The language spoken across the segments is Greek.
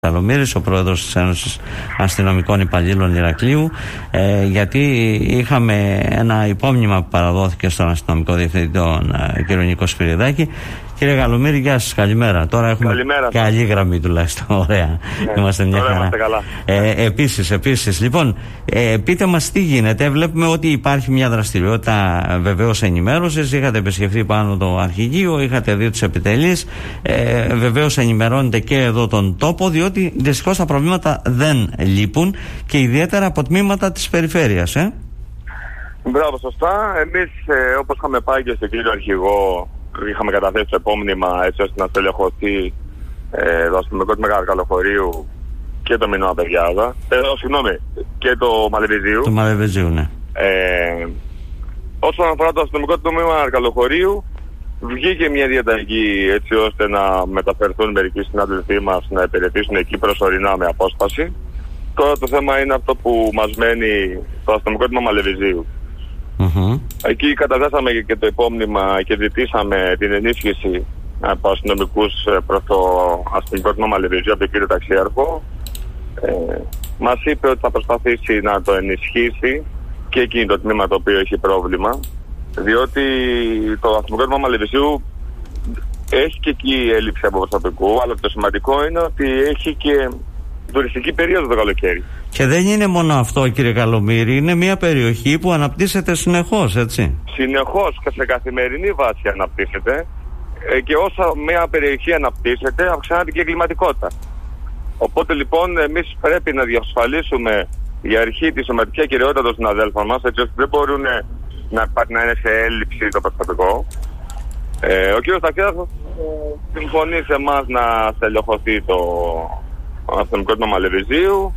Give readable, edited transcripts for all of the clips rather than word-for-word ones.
Καλομήρης, ο πρόεδρος της Ένωσης Αστυνομικών Υπαλλήλων Ηρακλείου, γιατί είχαμε ένα υπόμνημα που παραδόθηκε στον αστυνομικό διευθυντή, τον κ. Νίκο Σπυριδάκη. Κύριε Καλομήρη, γεια σας, καλημέρα. Τώρα έχουμε καλημέρα, καλή γραμμή τουλάχιστον. Ωραία. Είμαστε μια χαρά. Επίσης, λοιπόν, πείτε μας τι γίνεται. Βλέπουμε ότι υπάρχει μια δραστηριότητα βεβαίως ενημέρωσης. Είχατε επισκεφθεί πάνω το αρχηγείο, είχατε δει τους επιτελείς. Βεβαίως ενημερώνετε και εδώ τον τόπο, διότι δυστυχώς τα προβλήματα δεν λείπουν και ιδιαίτερα από τμήματα της περιφέρειας. Μπράβο, σωστά. Εμείς, όπως είχαμε πάει και στον κύριο αρχηγό, είχαμε καταθέσει το επόμνημα έτσι ώστε να στελεχωθεί το αστυνομικό του Μεγαλοκαλοχωρίου και το Μινώα Παιδιάδα. Και το Μαλεβιζίου. Το Μαλεβιζίου, ναι. Όσον αφορά το αστυνομικό του Μεγαλοκαλοχωρίου, βγήκε μια διαταγή έτσι ώστε να μεταφερθούν μερικοί συνάδελφοί μας να υπηρετήσουν εκεί προσωρινά με απόσπαση. Τώρα το θέμα είναι αυτό που μας μένει το αστυνομικό του Μαλεβιζίου. Εκεί καταθέσαμε και το υπόμνημα και ζητήσαμε την ενίσχυση από αστυνομικούς προς το αστυνομικό τμήμα Μαλεβιζίου από τον κύριο Ταξιάρχο. Μας είπε ότι θα προσπαθήσει να το ενισχύσει και εκείνο το τμήμα το οποίο έχει πρόβλημα, διότι το αστυνομικό τμήμα Μαλεβιζίου έχει και εκεί έλλειψη από προσωπικού, αλλά το σημαντικό είναι ότι έχει και τουριστική περίοδο το καλοκαίρι. Και δεν είναι μόνο αυτό, κύριε Καλομήρη, είναι μια περιοχή που αναπτύσσεται συνεχώς, έτσι. Συνεχώς και σε καθημερινή βάση αναπτύσσεται, και όσο μια περιοχή αναπτύσσεται αυξάνεται και η εγκληματικότητα. Οπότε λοιπόν εμείς πρέπει να διασφαλίσουμε η αρχή τη σωματική ακεραιότητα των συναδέλφων μας, έτσι ώστε δεν μπορούν να είναι σε έλλειψη το προσωπικό. Ο κ. Ταξιάρχος συμφωνεί σε εμάς να στελεχωθεί το αστυνομικό τμήμα Μαλεβιζίου.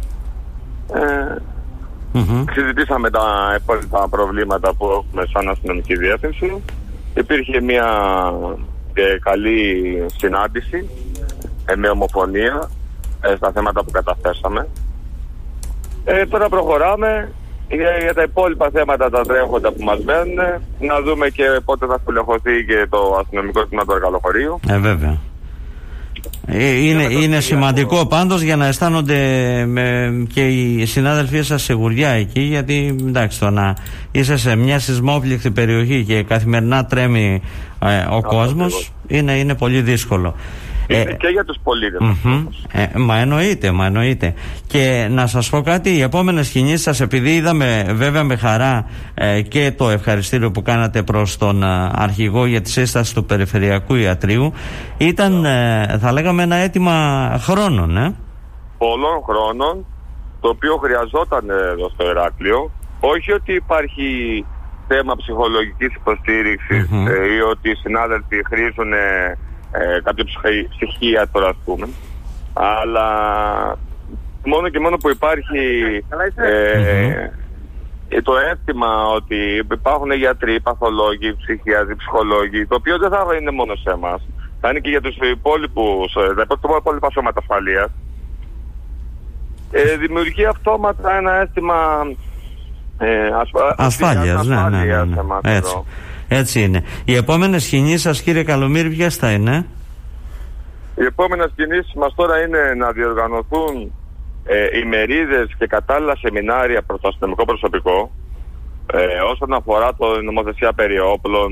Συζητήσαμε τα υπόλοιπα προβλήματα που έχουμε σαν αστυνομική διεύθυνση. Υπήρχε μια καλή συνάντηση με ομοφωνία στα θέματα που καταθέσαμε. Τώρα προχωράμε για τα υπόλοιπα θέματα, τα τρέχοντα που μας μένουν, να δούμε και πότε θα στελεχωθεί και το αστυνομικό τμήμα του Μεγαλοκαλοχωρίου. Βέβαια. Είναι σημαντικό πάντως για να αισθάνονται και οι συνάδελφοί σας σιγουριά εκεί, γιατί εντάξει, το να είσαι σε μια σεισμόπληκτη περιοχή και καθημερινά τρέμει ο κόσμος είναι πολύ δύσκολο. Και για τους πολίτες. Μα εννοείται. Και να σας πω κάτι, οι επόμενες κινήσεις σας, επειδή είδαμε βέβαια με χαρά και το ευχαριστήριο που κάνατε προς τον αρχηγό για τη σύσταση του Περιφερειακού Ιατρείου, ήταν θα λέγαμε ένα αίτημα χρόνων. Πολλών χρόνων, το οποίο χρειαζόταν εδώ στο Ηράκλειο. Όχι ότι υπάρχει θέμα ψυχολογικής υποστήριξης ή ότι οι συνάδελφοι χρήζουν κάποια ψυχία τώρα, ας πούμε, αλλά μόνο και μόνο που υπάρχει το αίσθημα ότι υπάρχουν γιατροί, παθολόγοι, ψυχιάτροι, ψυχολόγοι, το οποίο δεν θα είναι μόνο σε εμάς, θα είναι και για τους υπόλοιπα σώματα ασφαλείας. Δημιουργεί αυτόματα ένα αίσθημα ασφάλειας. Ναι. Έτσι είναι. Οι επόμενες κινήσεις σας, κύριε Καλομήρη, ποιες θα είναι? Οι επόμενες κινήσεις μας τώρα είναι να διοργανωθούν ημερίδες και κατάλληλα σεμινάρια προς το αστυνομικό προσωπικό όσον αφορά το νομοθεσία περί όπλων,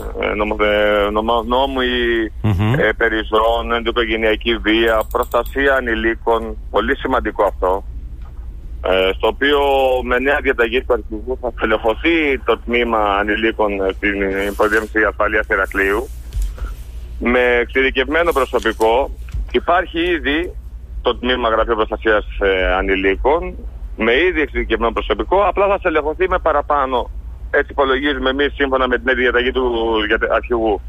νόμου περί ζώων, ενδοοικογενειακή βία, προστασία ανηλίκων, πολύ σημαντικό αυτό. Στο οποίο με νέα διαταγή του αρχηγού θα στελεχωθεί το τμήμα ανηλίκων στην Υποδιεύθυνση Ασφαλείας Ηρακλείου με εξειδικευμένο προσωπικό. Υπάρχει ήδη το τμήμα Γραφείο Προστασίας Ανηλίκων με ήδη εξειδικευμένο προσωπικό, απλά θα στελεχωθεί με παραπάνω. Έτσι υπολογίζουμε εμείς σύμφωνα με την νέα διαταγή του αρχηγού.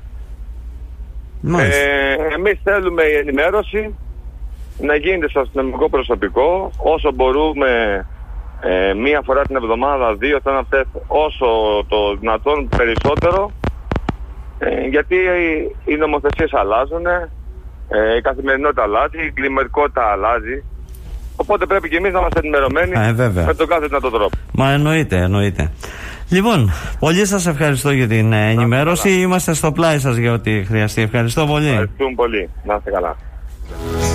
Εμείς θέλουμε η ενημέρωση να γίνεται στο αστυνομικό προσωπικό όσο μπορούμε, μία φορά την εβδομάδα, 2-3 όσο το δυνατόν περισσότερο, γιατί οι νομοθεσίες αλλάζουν, η καθημερινότητα αλλάζει, η κλιματικότητα αλλάζει, οπότε πρέπει και εμείς να είμαστε ενημερωμένοι με τον κάθε δυνατό τρόπο. Μα εννοείται. Λοιπόν, πολύ σας ευχαριστώ για την ενημέρωση. Είμαστε στο πλάι σας για ό,τι χρειαστεί. Ευχαριστώ πολύ. Ευχαριστούμε πολύ. Να είστε καλά.